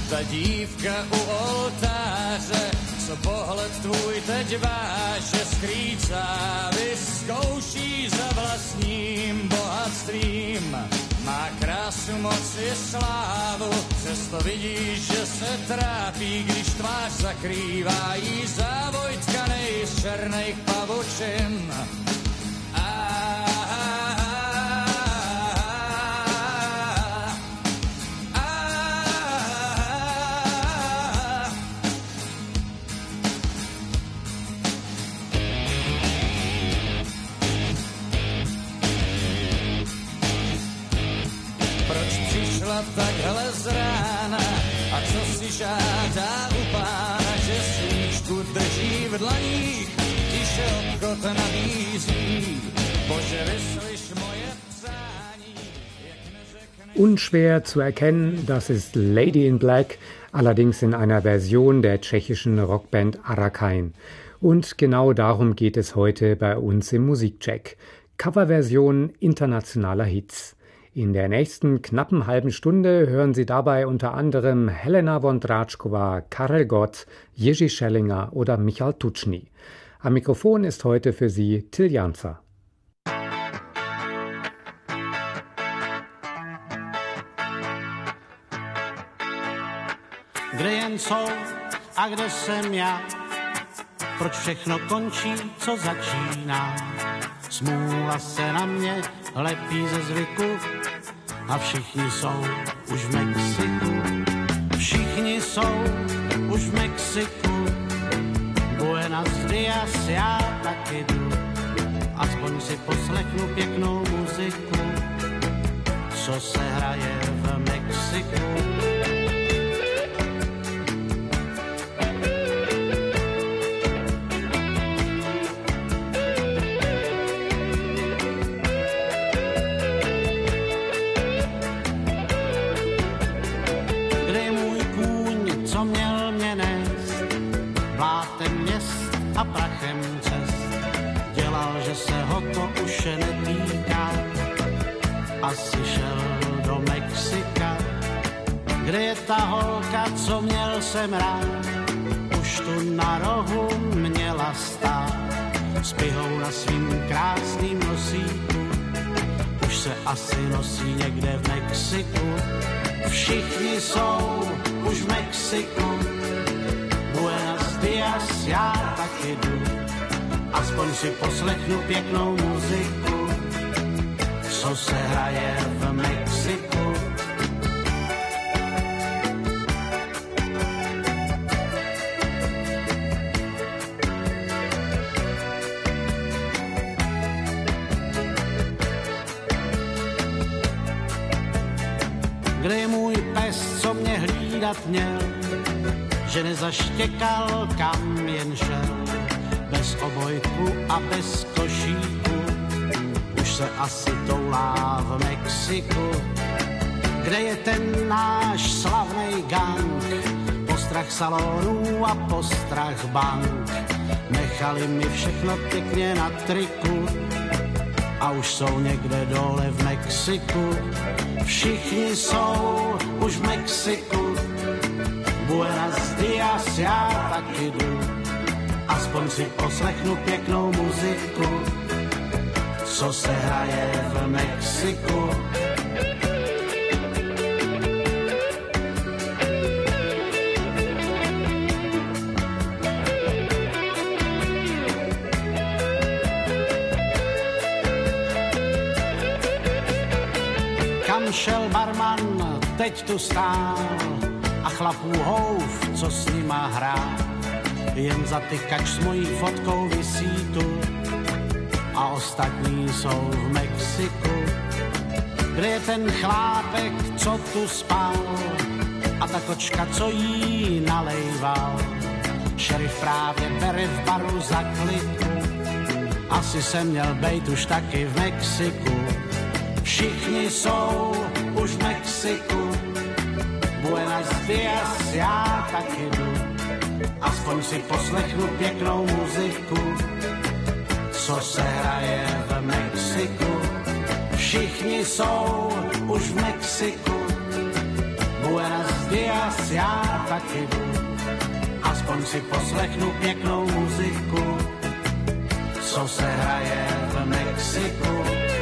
ta dívka u oltáře, co pohled tvůj teď váže, skrýcá, vyzkouší za vlastním bohatstvím. Má krásu, moc i slávu, přesto vidíš, že se trápí, když tvář zakrývá jí závoj tkanej z černých pavučin. Takhle z rána, a co si žádá u pána, že svíčku drží v dlaních, tiše obchod nabízí. Bože, vyslyš moje přání. Unschwer zu erkennen, das ist Lady in Black, allerdings in einer Version der tschechischen Rockband Arakain. Und genau darum geht es heute bei uns im Musikcheck. Coverversion internationaler Hits. In der nächsten knappen halben Stunde hören Sie dabei unter anderem Helena Vondráčková, Karel Gott, Jiří Schellinger oder Michal Tučný. Am Mikrofon ist heute für Sie Till Janzer. Kde jen jsou a kde jsem já? Proč všechno končí, co začíná? Smůla se na mě lepí ze zvyku a všichni jsou už v Mexiku. Všichni jsou už v Mexiku. Buenos dias, já taky jdu. Aspoň si poslechnu pěknou muziku, co se hraje v Mexiku. A prachem cest dělal, že se ho to už netýká. Asi šel do Mexika. Kde je ta holka, co měl jsem rád? Už tu na rohu měla stát s pihou na svým krásným nosíku. Už se asi nosí někde v Mexiku. Všichni jsou už v Mexiku. Buenos dias, já taky jdu. Aspoň si poslechnu pěknou muziku, co se hraje v Mexiku. Kde je můj pes, co mě hlídat měl? Že nezaštěkal, kam jen šel, bez obojku a bez košíku. Už se asi toulá v Mexiku. Kde je ten náš slavnej gang? Postrach salonů a postrach bank. Nechali mi všechno pěkně na triku a už jsou někde dole v Mexiku. Všichni jsou už v Mexiku. Buenos dias, já taky jdu. Aspoň si poslechnu pěknou muziku, co se hraje v Mexiku. Kam šel barman, teď tu stál a chlapů houf, co s nima hrá. Jen zatykač s mojí fotkou visí tu a ostatní jsou v Mexiku. Kde je ten chlápek, co tu spal a ta kočka, co jí nalejval? Šerif právě bere v baru za kliku. Asi jsem měl bejt už taky v Mexiku. Všichni jsou už v Mexiku. Buenos dias, já taky jdu. Aspoň si poslechnu pěknou muziku, co se hraje v Mexiku. Všichni jsou už v Mexiku. Buenos días, já taky jdu. Aspoň si poslechnu pěknou muziku, co se hraje v Mexiku.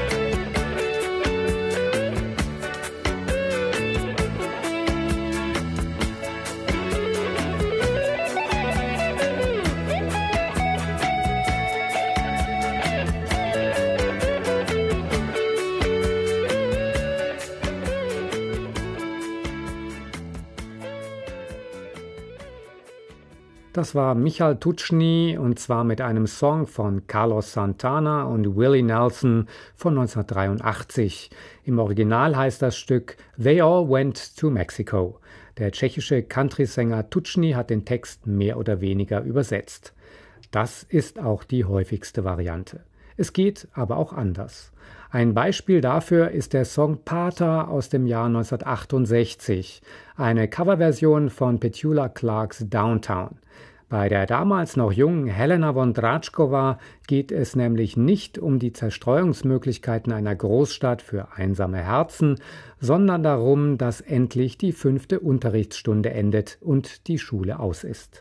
Das war Michal Tuczny und zwar mit einem Song von Carlos Santana und Willie Nelson von 1983. Im Original heißt das Stück They All Went to Mexico. Der tschechische Country-Sänger Tuczny hat den Text mehr oder weniger übersetzt. Das ist auch die häufigste Variante. Es geht aber auch anders. Ein Beispiel dafür ist der Song Pater aus dem Jahr 1968, eine Coverversion von Petula Clarks Downtown. Bei der damals noch jungen Helena Wondratschkova geht es nämlich nicht um die Zerstreuungsmöglichkeiten einer Großstadt für einsame Herzen, sondern darum, dass endlich die 5. Unterrichtsstunde endet und die Schule aus ist.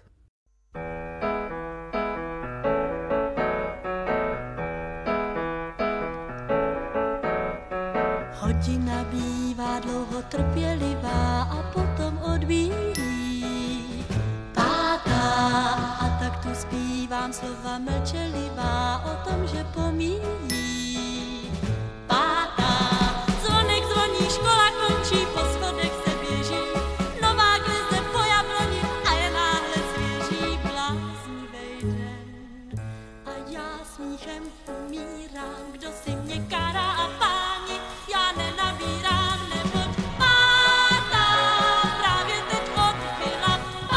Hodina bývá dlouho trpělivá a potom odbíjí. A tak tu zpívám slova mlčelivá o tom, že pomíjí. Pátá, zvonek zvoní, škola končí, po schodech se běží, nová glize po jabloni a je náhle svěží bláznivej den. A já smíchem umírám, kdo si mě kará a páni, já nenabírám, neboť pátá právě teď odbyla.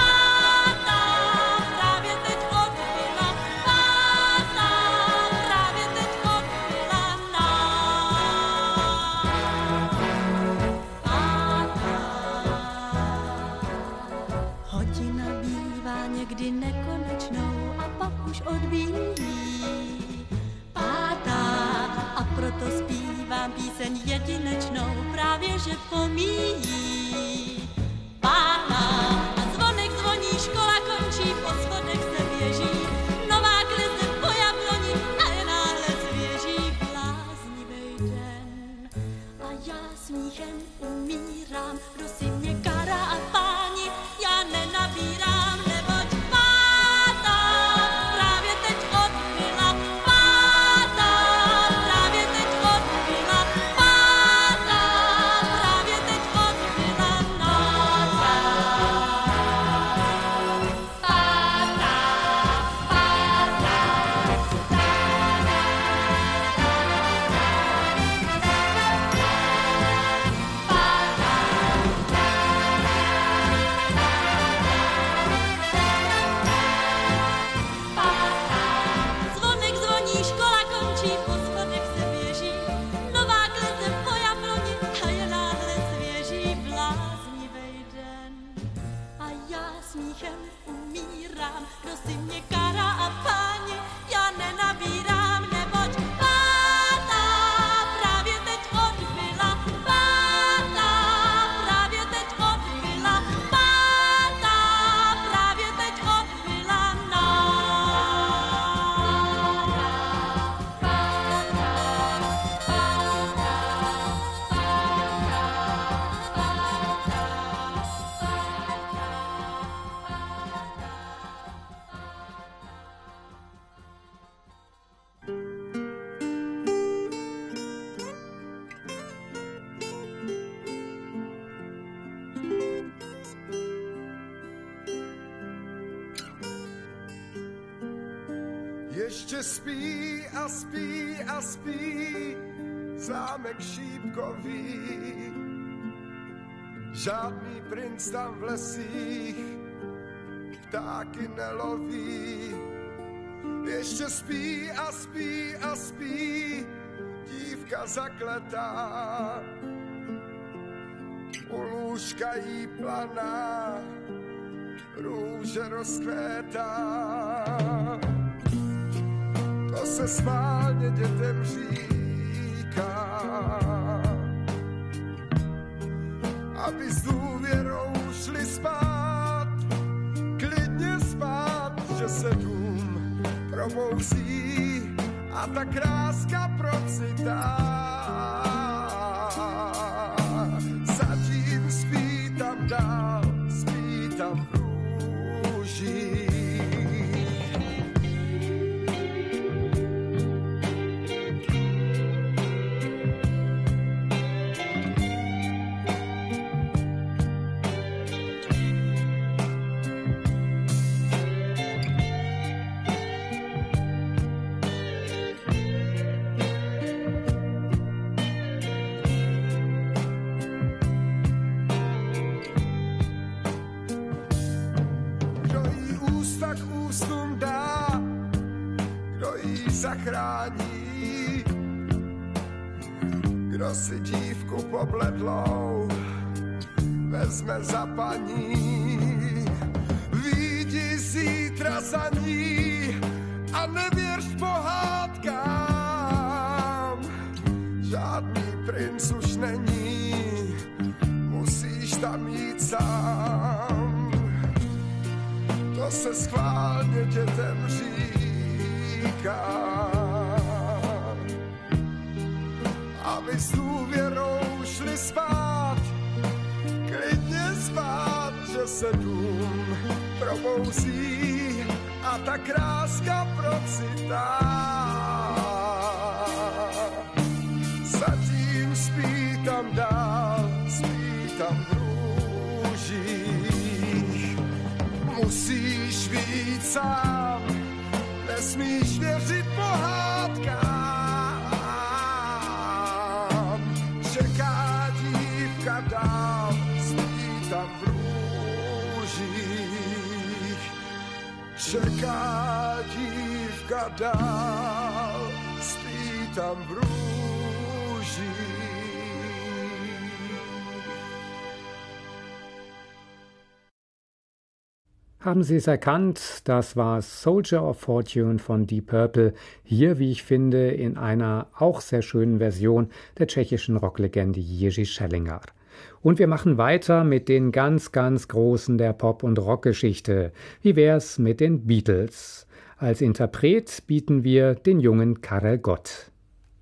Někdy nekonečnou a pak už odbíjí. Pátá a proto zpívám píseň jedinečnou, právě že pomíjí. Pátá a zvonek zvoní, škola končí, po schodech se běží, nová glize po jabloni a je náhle svěží bláznivej den. A já smíchem umírám, kdo si mě kará a páni, já nenabírám. Ještě spí a spí a spí zámek šípkový. Žádný princ tam v lesích ptáky neloví. Ještě spí a spí a spí dívka zakletá. U lůžka jí planá růže rozkvétá. To se schválně dětem říká, aby s důvěrou probouzí a ta kráska procitá. Zatím spítam dál, spítam v rúžích. Zachrání, kdo si dívku pobledlou vezme za paní. Vyjdi zítra za ní a nevěř pohádkám. Žádný princ už není, musíš tam jít sám. To se schválně dětem říká, aby s důvěrou šli spát, klidně spát, že se dům probouzí a ta kráska procitá. Zatím spítám dál, spítám v růžích. Musíš vyjít sám, nesmíš věřit pohádkám. Čeká dívka dál, spí tam v růžích. Čeká dívka dál, spí tam v růžích. Haben Sie es erkannt? Das war Soldier of Fortune von Deep Purple, hier, wie ich finde, in einer auch sehr schönen Version der tschechischen Rocklegende Jiří Schellinger. Und wir machen weiter mit den ganz, ganz Großen der Pop- und Rockgeschichte. Wie wär's mit den Beatles? Als Interpret bieten wir den jungen Karel Gott.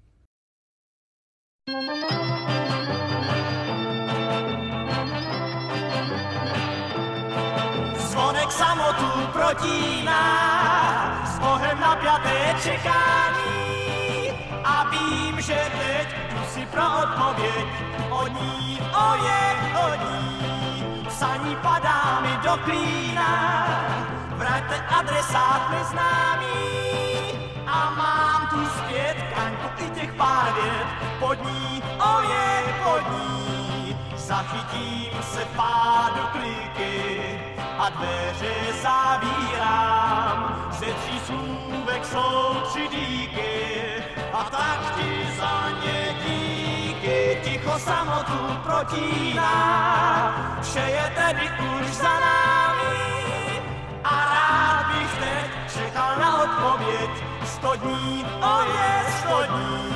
Zvonek samotu protíná, s Bohem napjaté čekání. A vím, že teď tu si pro odpověď od ní, od ní. Psaní padá mi do klína, vraťte adresát neznámý. A mám tu zpět kaňku i těch pár vět, pod ní, pod ní. Zachytím se v pádu kliky a dveře zavírám. Ze 3 slůvek jsou 3 díky a tak ti za ně díky. Ticho samotu protíná, vše je tedy už za námi. A rád bych teď čekal na odpověď 100 dní, 100 dní.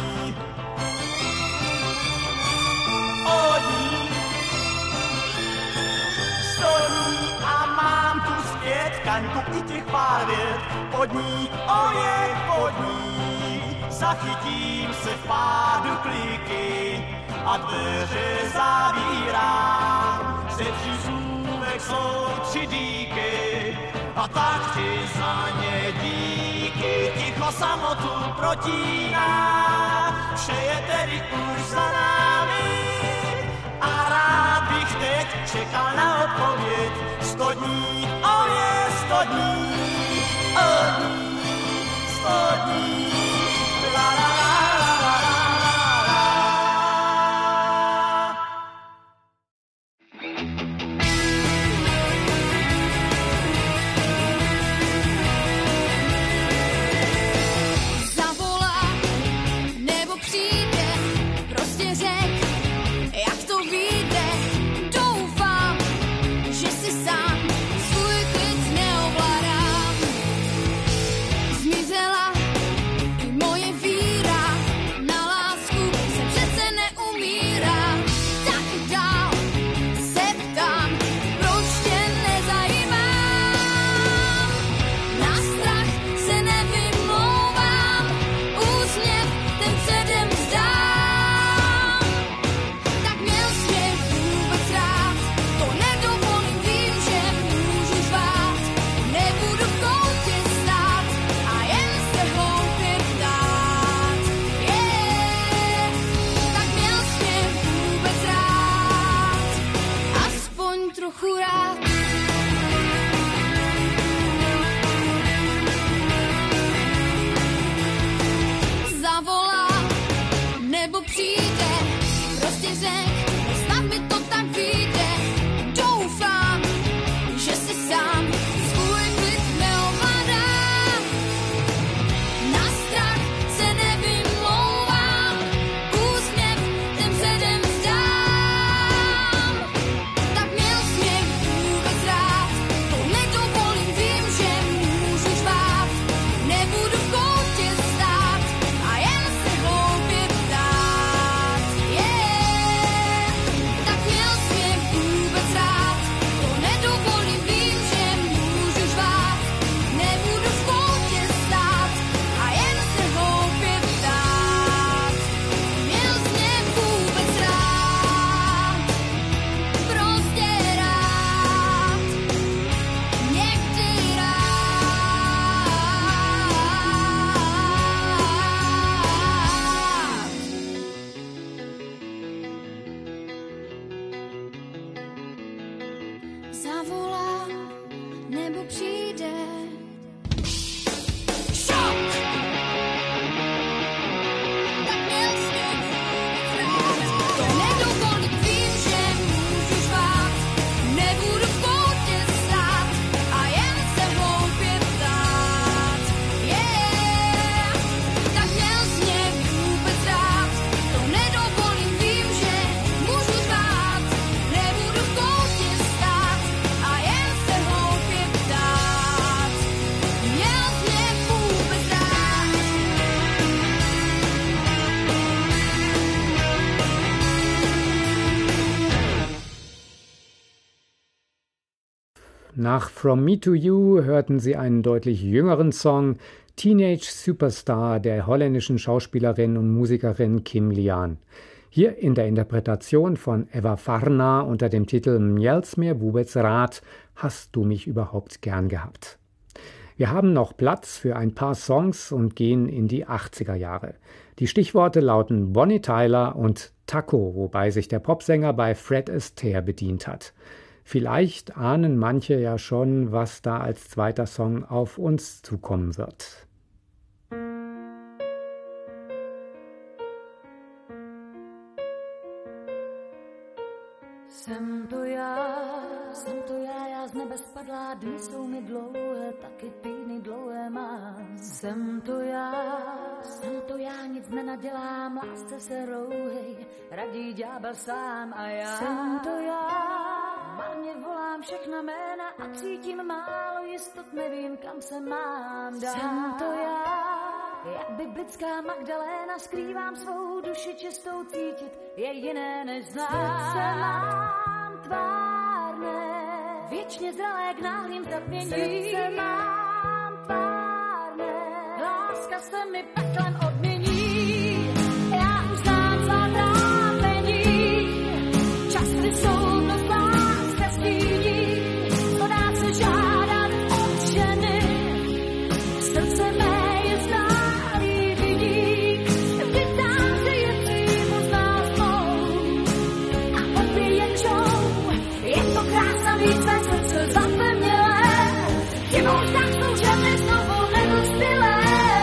A mám tu zpět kaňku i těch pár vět, pod ní, pod ní. Zachytím se v pádu kliky a dveře zavírám. Ze 3 slůvek jsou 3 díky a tak ti za ně díky. Ticho samotu protíná, vše je tedy už za námi. A rád bych teď čekal na odpověď 100 dní, 100 dní, 100 dní, la la la la la la. Zavolá nebo přijde, prostě řek, jak to vyjde. Doufám, že si sám svůj přijde, prostě řek, snad mi to tak vyjde. Doufám, že si sám svůj klid neovládám. Na strach se nevymlouvám, úsměv ten předem vzdám. Tak měl jsi mě vůbec rád, to nedovolím, vím, že můžu řvát. Nebudu v koutě stát a jen se hloupě ptát. Tak měl jsi mě vůbec rád, to nedovolím, vím, že můžu řvát. Nebudu v koutě stát a jen se hloupě ptát. Měl jsi mě vůbec rád, prostě rád, někdy rád. Zavolá nebo přijde šok. Tak měl jsi mě vůbec rád, to nedovolím, vím, že můžu řvát. Nebudu v koutě stát a jen se hloupě ptát. Tak měl jsi mě vůbec rád, to nedovolím, vím, že můžu řvát. Nebudu v koutě stát a jen se hloupě ptát. Měl jsi mě vůbec rád. Nach From Me to You hörten Sie einen deutlich jüngeren Song, Teenage Superstar der holländischen Schauspielerin und Musikerin Kim Lian. Hier in der Interpretation von Eva Farna unter dem Titel Mjels mir Wubets Rat, hast du mich überhaupt gern gehabt. Wir haben noch Platz für ein paar Songs und gehen in die 80er Jahre. Die Stichworte lauten Bonnie Tyler und Taco, wobei sich der Popsänger bei Fred Astaire bedient hat. Vielleicht ahnen manche ja schon, was da als zweiter Song auf uns zukommen wird. Jsem to já z nebe spadlá, dny jsou mi dlouhé, taky týdny dlouhé mám. Jsem to já, nic nenadělám, lásce se rouhej, radí ďábel sám a já. Jsem to já, marně volám všechna jména a cítím málo jistot, nevím, kam se mám dát. Jsem to já, jak biblická Magdaléna, skrývám svou duši čistou, cítit je jiné než znát. Srdce mám tvárné, věčně zralé k náhlým zatmění. Srdce mám tvárné, láska se mi peklem odmění. Já už znám svá trápení, časy jsou to láska stíní. To dá se žádat od ženy, srdce mé je znalý vidík. Vždyť tam se je přímo z nás mou a opěječou. Je to krása víc své srdce zapevnělé, chybou tak jsou ženy znovu nedospělé.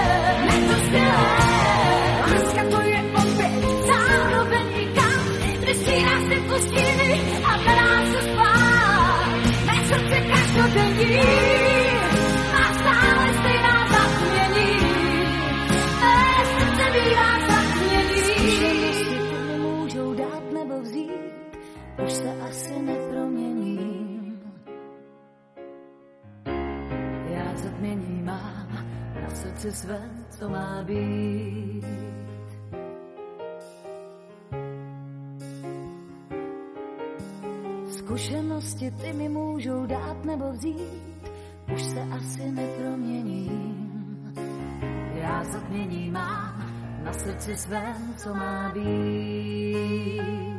Láska to je opět zároveň i kam, kde střídá se pustiny a dá se spát. Mé srdce každodenní má stále stejná zatmění. Mé srdce bývá zatmění. Zkušenosti to nemůžou dát nebo vzít, už se asi neproměním. Já zatmění mám na srdci své, co má být. Zkušenosti ty mi můžou dát nebo vzít, už se asi neproměním. Já zatmění mám na srdci svém, co má být.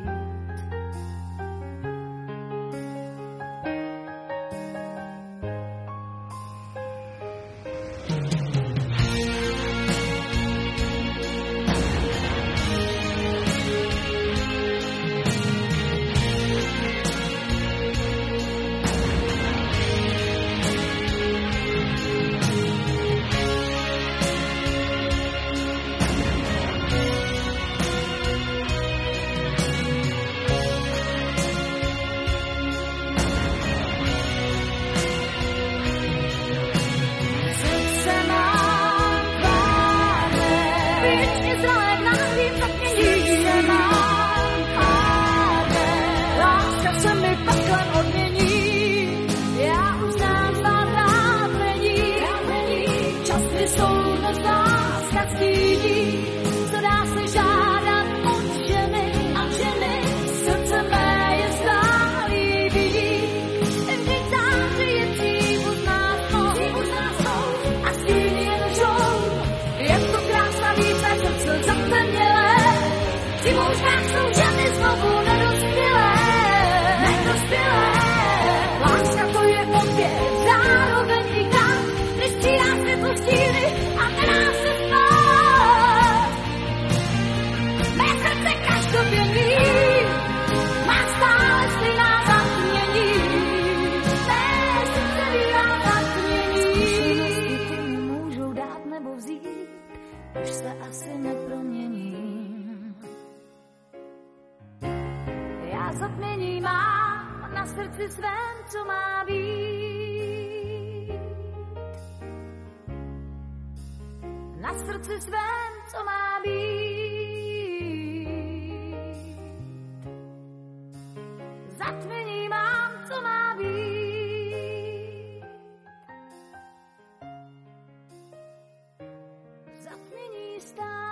zkouškách jsou ženy znovu nedospělé. Láska to je opět zároveň i tak, nestřídá světlo stíny a nedá se spát. Mé srdce každodenní má stále stejná zatmění. Mé srdce bývá zatmění. Zkušenosti mi můžou dát nebo vzít, už se asi neproměním. Já zatmění mám na srdci svém, co má být. Na srdci svém, co má být. Zatmění mám, co má být. Zatmění stále.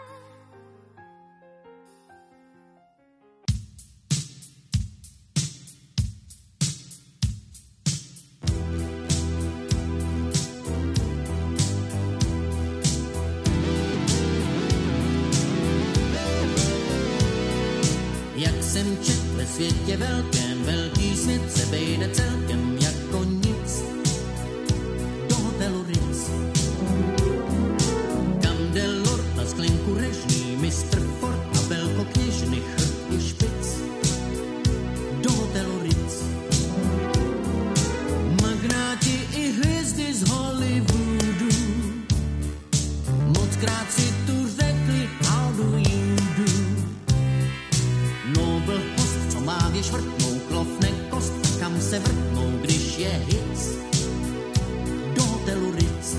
Jak jsem čet ve světě velkém, velký svět se vejde celkem jako nic do hotelu Ritz. Kam jde lord na sklenku režní, mistr Ford a velkokněžny chrb i špic do hotelu Ritz. Magnáti i hvězdy z Hollywoodu mockrát si tu řekli how do you do. Nobel host, co má věž vrtnou, klofne kost, kam se vrtnou, když je hit do hotelu Ritz.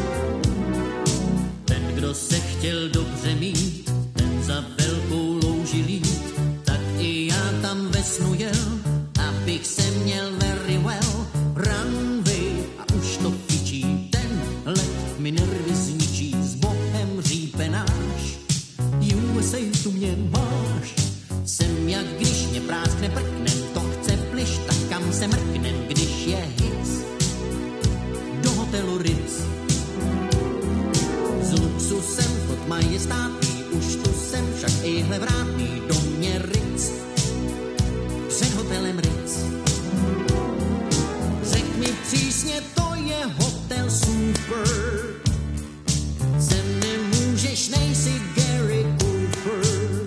Ten, kdo se chtěl dobře mít, ten za velkou louži lít, tak i já tam ve snu jel, abych se měl very well. Runway a už to fičí, ten let mi nervy zničí, s Bohem řípe náš, USA tu mě máš. Jsem jak když mě práskne prknem, to chce pliš, tak kam se mrknem, když je hit do hotelu Ritz. S luxusem chod majestátný, už tu jsem však ejhle vrátný, do mě Ritz, před hotelem Ritz. Řek mi přísně, to je hotel super, se nemůžeš, nejsi Gary Cooper.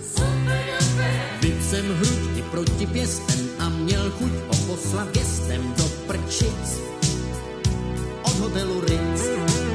Byt jsem hruď i proti pěstem a měl chuť ho poslat gestem do prčic od hotelu Ritz.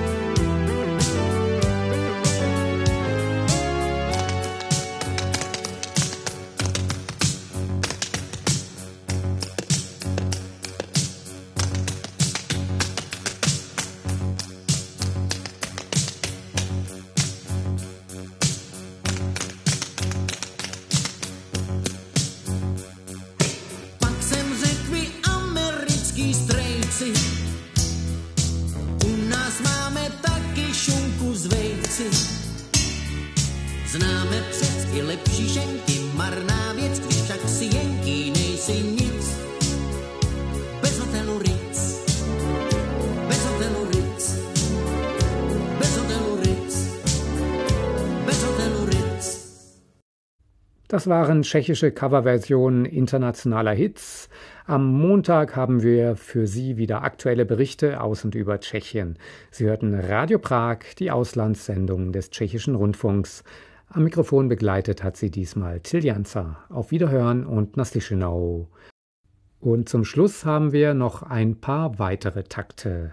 Známe přec i lepší ženky, marná věc, když však si jenky, nejsi nic bez hotelu Ritz. Bez hotelu Ritz. Bez hotelu Ritz. Bez hotelu Ritz. Das waren tschechische Coverversionen internationaler Hits. Am Montag haben wir für Sie wieder aktuelle Berichte aus und über Tschechien. Sie hörten Radio Prag, die Auslandssendung des tschechischen Rundfunks. Am Mikrofon begleitet hat sie diesmal Till Janza. Auf Wiederhören und Naslischenau. Und zum Schluss haben wir noch ein paar weitere Takte.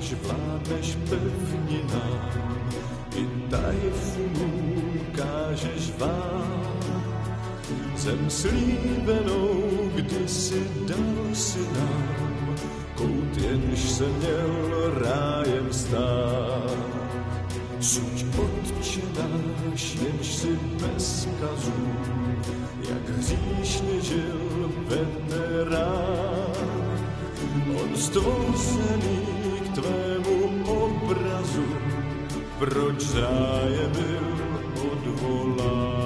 když vládneš pevninám, i tajfunům kážeš vám. Zem slíbenou kdysi dal si nám, kout jenž se měl rájem stát. Suď Otče náš, jenž si bez kazů, jak hříšně žil veterán. On stvořený k tvému obrazu, proč z ráje byl odvolán.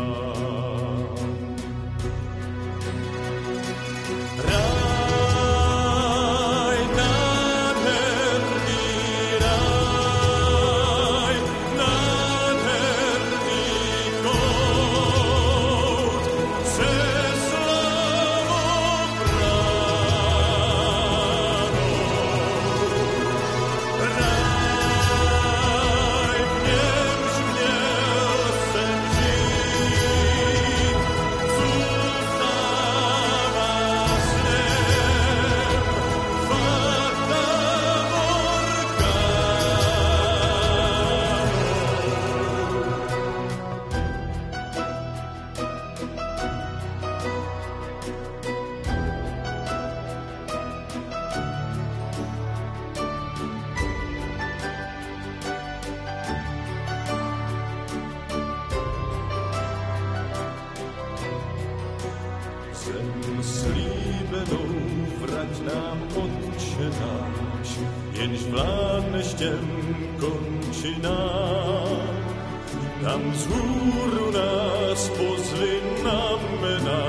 Tam vzhůru nás pozvi na jména,